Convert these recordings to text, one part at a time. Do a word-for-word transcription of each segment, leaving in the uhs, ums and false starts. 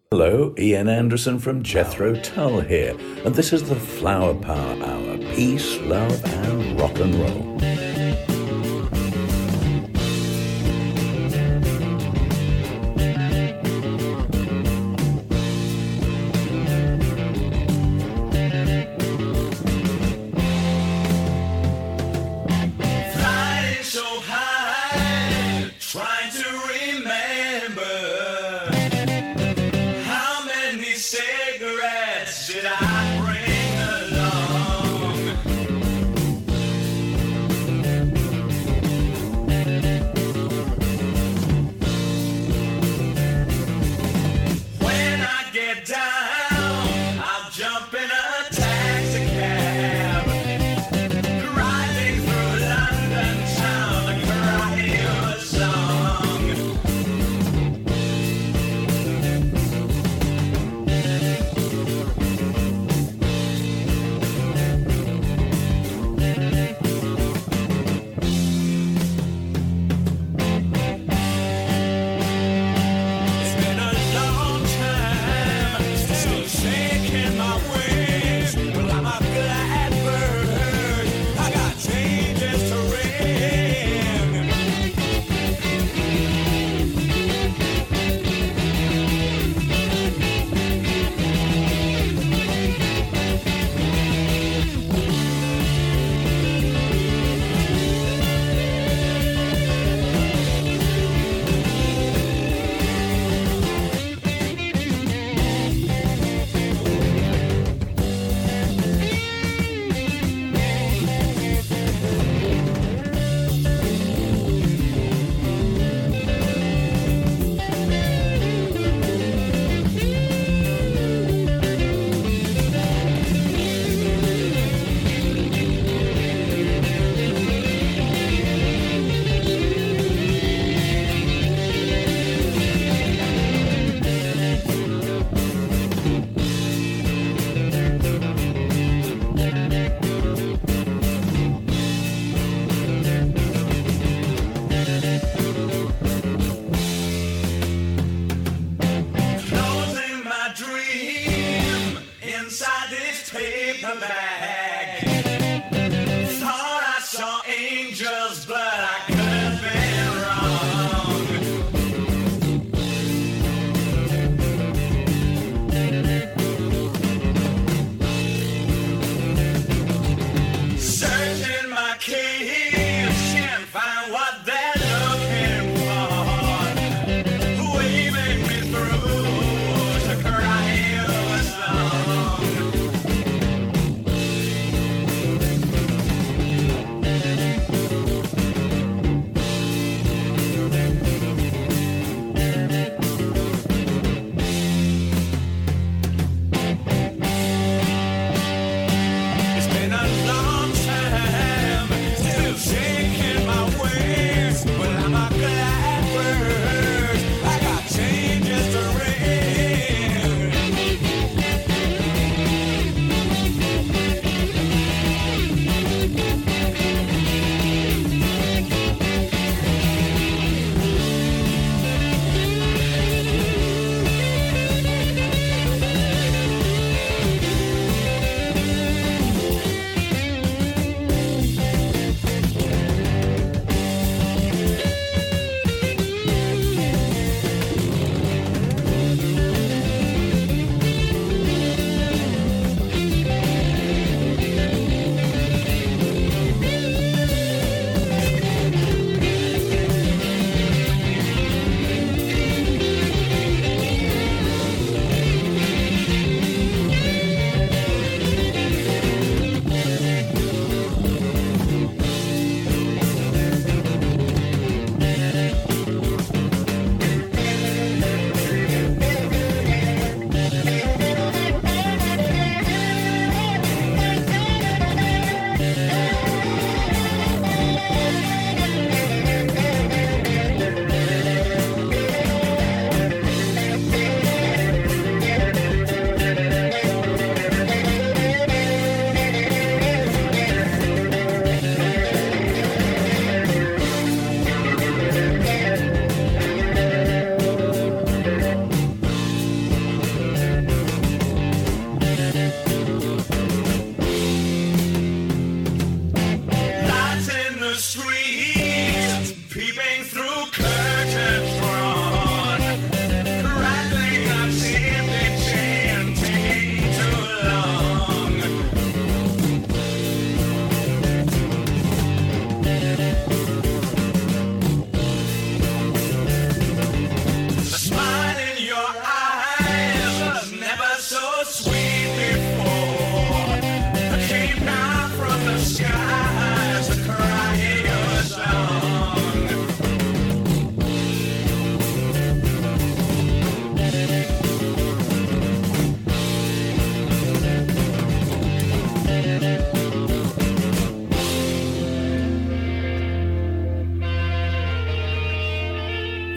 Hello, Ian Anderson from Jethro Tull here, and this is the Flower Power Hour. Peace, love, and rock and roll.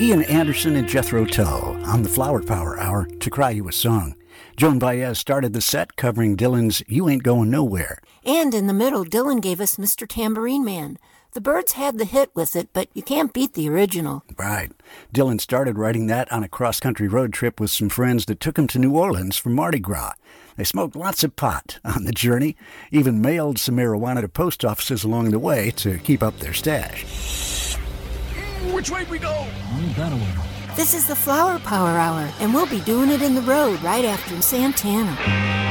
Ian Anderson and Jethro Tull on the Flower Power Hour to cry you a song. Joan Baez started the set covering Dylan's You Ain't Going Nowhere. And in the middle, Dylan gave us Mister Tambourine Man. The Byrds had the hit with it, but you can't beat the original. Right. Dylan started writing that on a cross-country road trip with some friends that took him to New Orleans for Mardi Gras. They smoked lots of pot on the journey, even mailed some marijuana to post offices along the way to keep up their stash. Which way we go? That way. This is the Flower Power Hour, and we'll be doing it in the road right after Santana.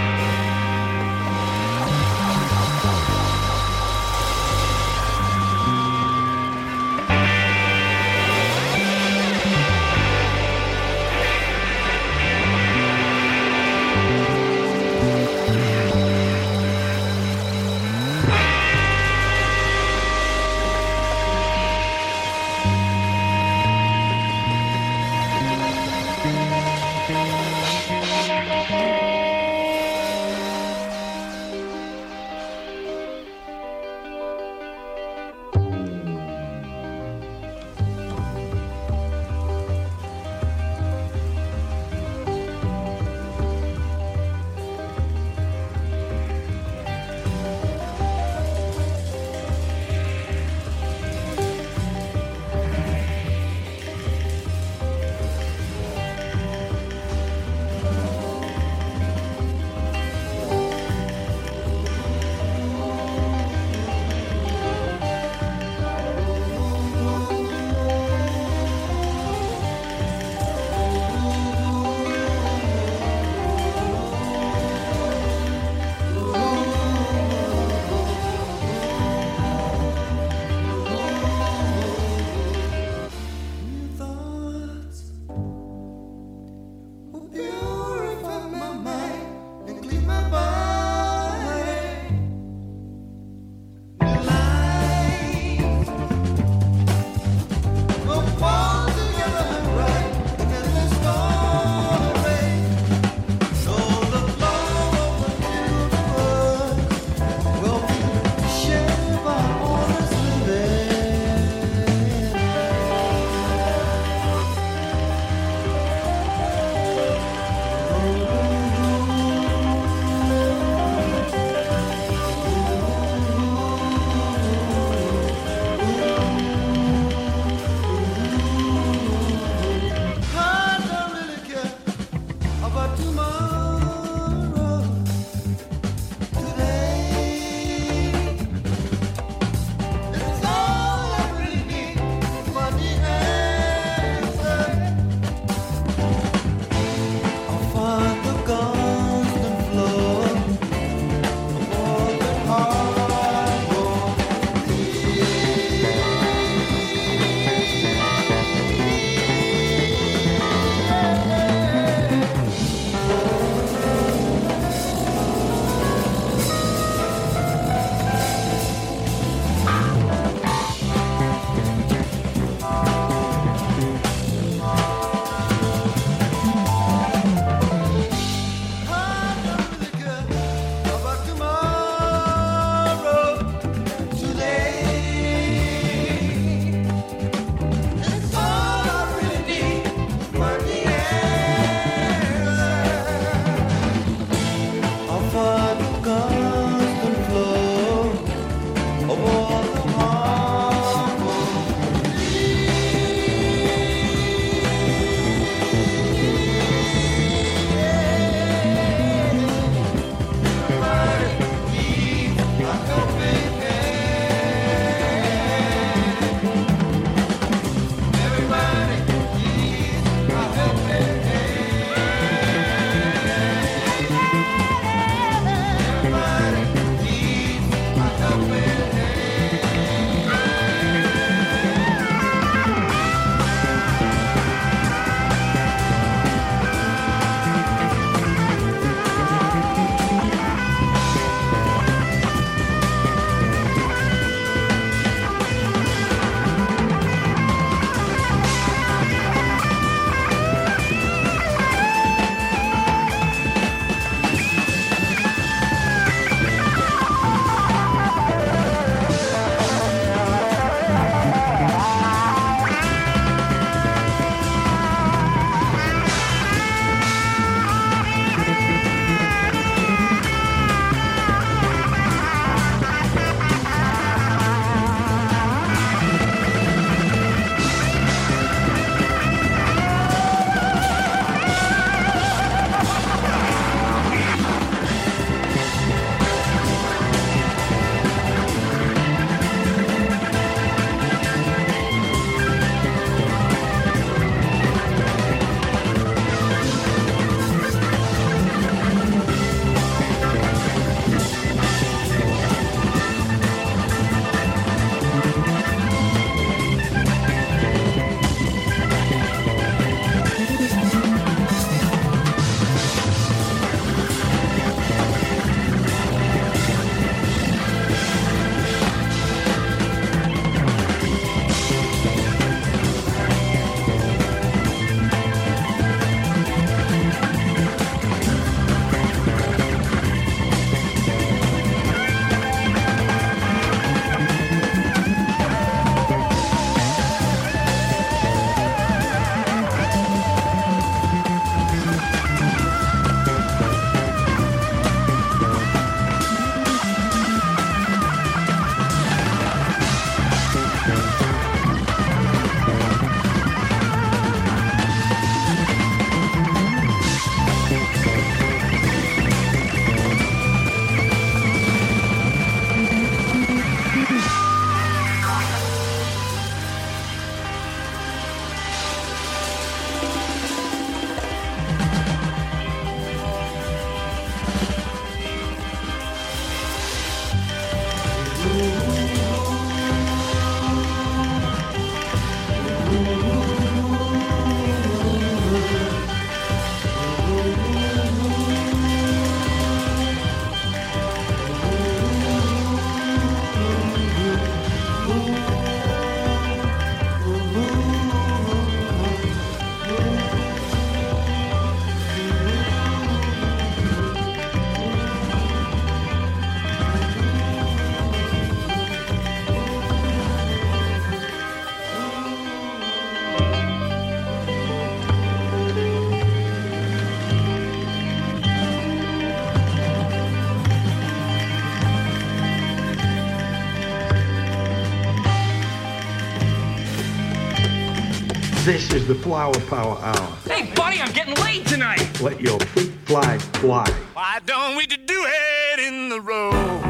This is the Flower Power Hour. Hey, buddy, I'm getting late tonight. Let your freak flag fly. Why don't we do it in the road?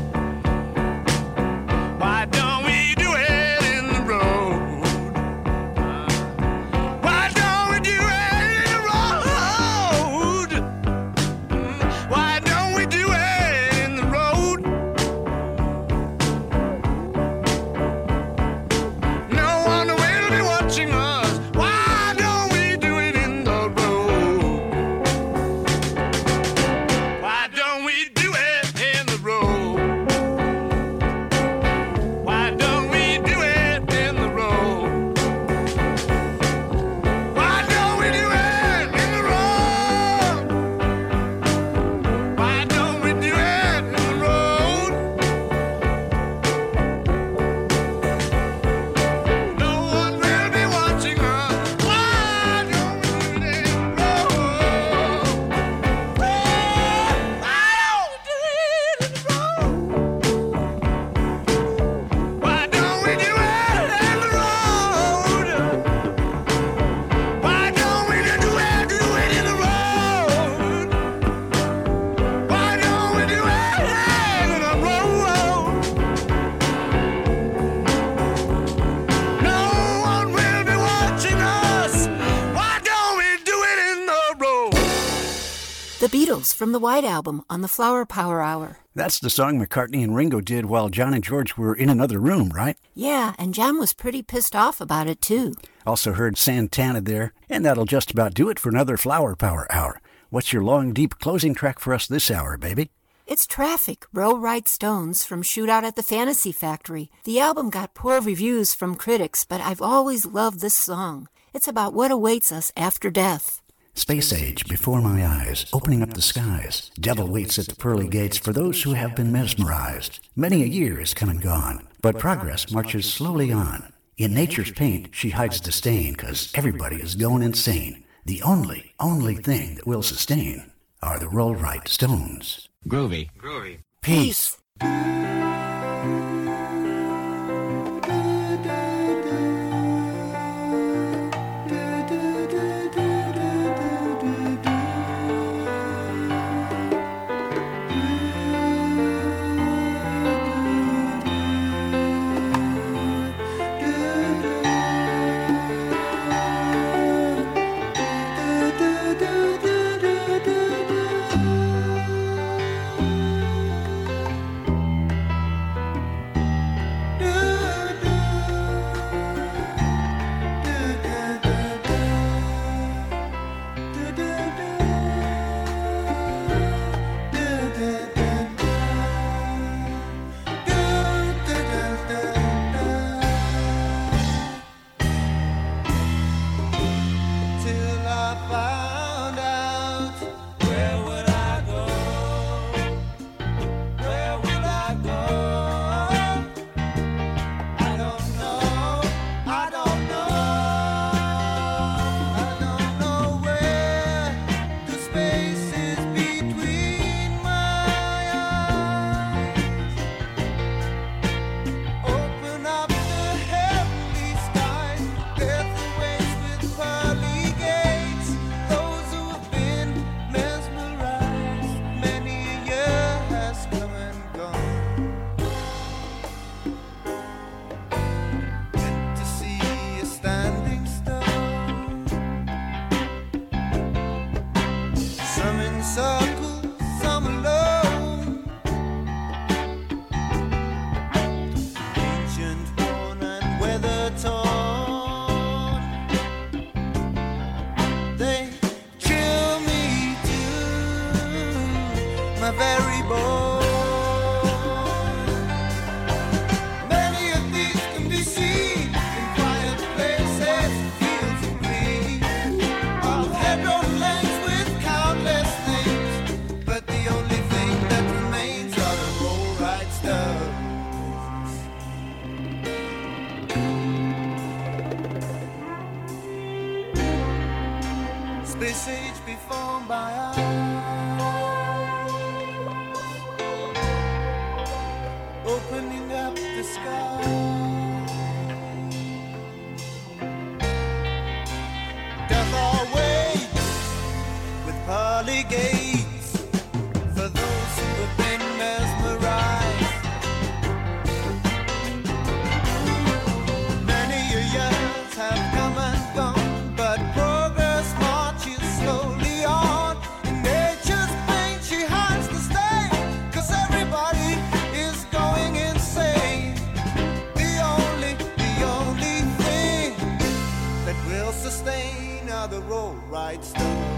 Why don't we do it in the road? Why don't we do it in the road? Why don't we do it in the road? No one will be watching us. Why don't we do it in the road? Why don't we do it in the road? Why don't we do it in the road? Why don't we do it in the road? Why don't we do it in the road? No one will be watching us. Why don't we do it in the road? Why don't we do it in the road? Why don't we do it in the road? Why don't we do it, do it in the road? Why don't we do it in the road? No one will be watching us. Why don't we do it in the road? The Beatles from the White Album on the Flower Power Hour. That's the song McCartney and Ringo did while John and George were in another room, right? Yeah, and John was pretty pissed off about it, too. Also heard Santana there, and that'll just about do it for another Flower Power Hour. What's your long, deep closing track for us this hour, baby? It's Traffic, Row Right Stones from Shootout at the Fantasy Factory. The album got poor reviews from critics, but I've always loved this song. It's about what awaits us after death. Space age before my eyes, opening up the skies. Devil waits at the pearly gates for those who have been mesmerized. Many a year is come and gone, but progress marches slowly on. In nature's paint, she hides the stain, 'cause everybody is going insane. The only, only thing that will sustain are the Roll Right Stones. Groovy. Groovy. Peace. Till I found out, where would I go? Where would I go? I don't know, I don't know. I don't know where the space is between my eyes. Open up the heavenly skies. Death awaits with pearly gates. Those who have been mesmerized. Many a year has come and gone. Went to see a standing stone. Some in circles, some alone. Ancient, worn and weather torn. They chill me to my very bone. Many of these can be seen in quiet places, fields of green, of head-on lanes with countless names. But the only thing that remains are the roll right stones. Space age before my eyes, opening up the sky. pearly gates for those who have been mesmerized. Many a years have come and gone, but progress marches slowly on. In nature's pain she hides the stain, 'cause everybody is going insane. The only, the only thing that will sustain are the roll right stones.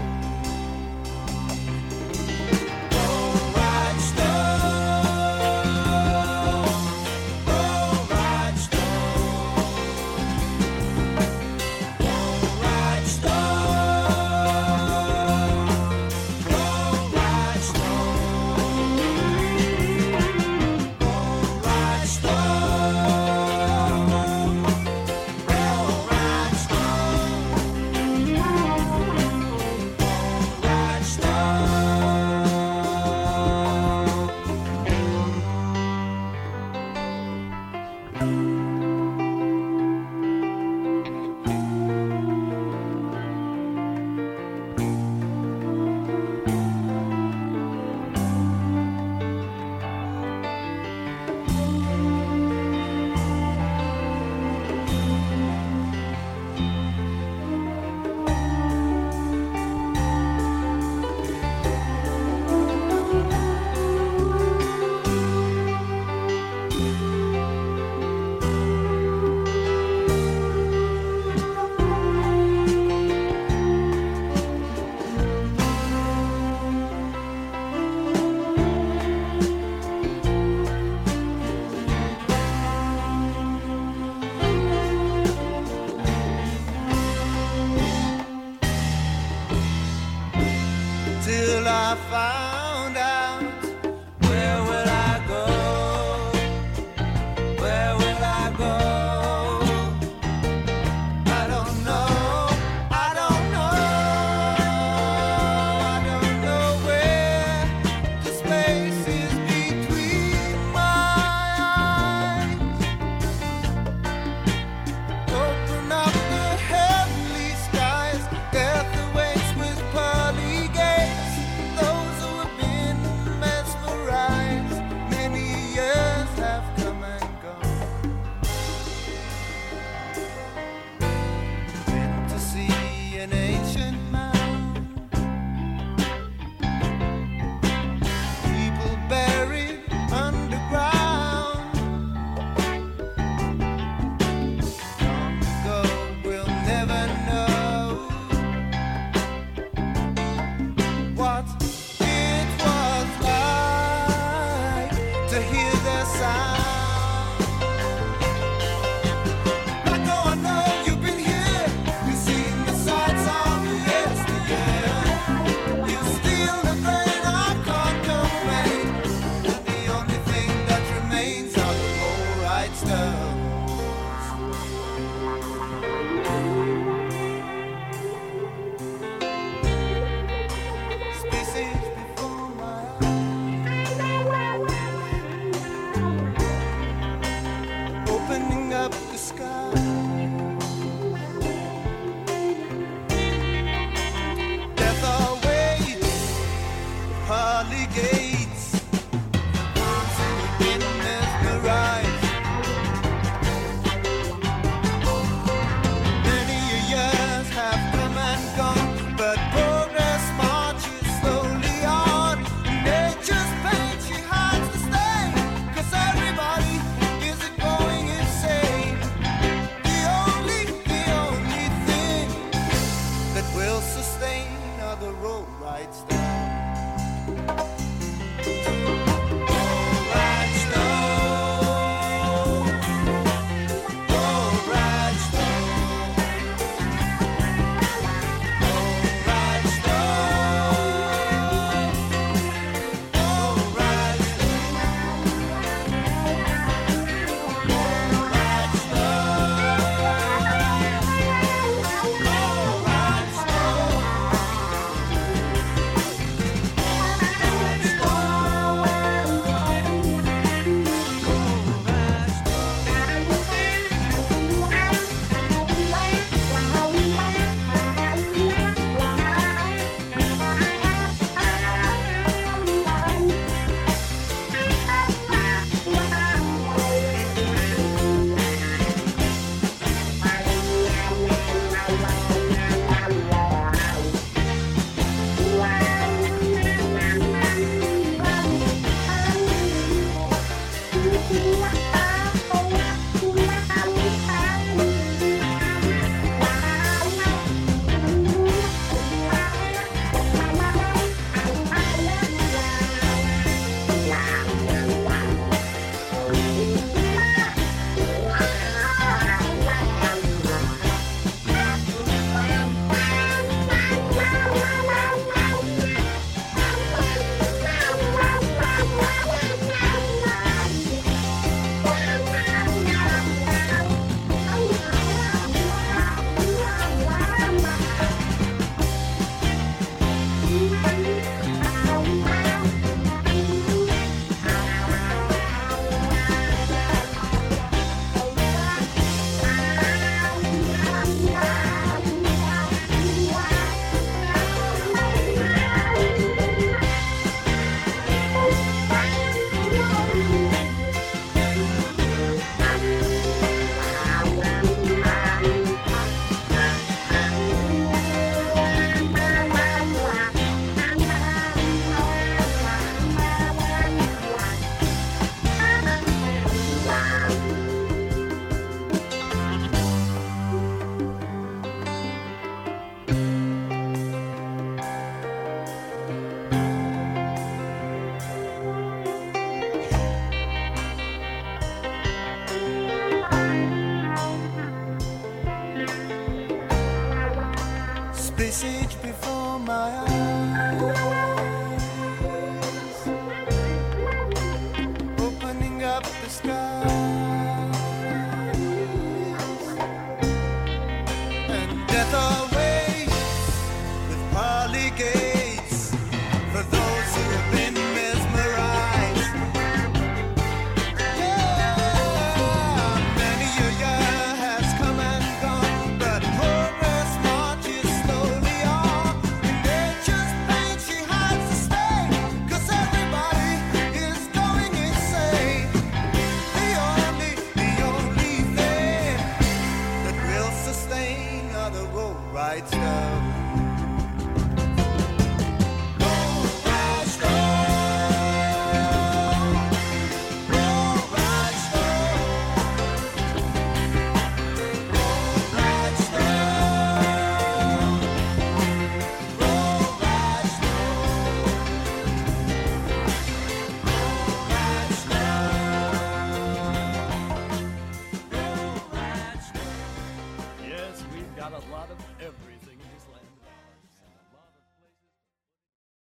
Till I find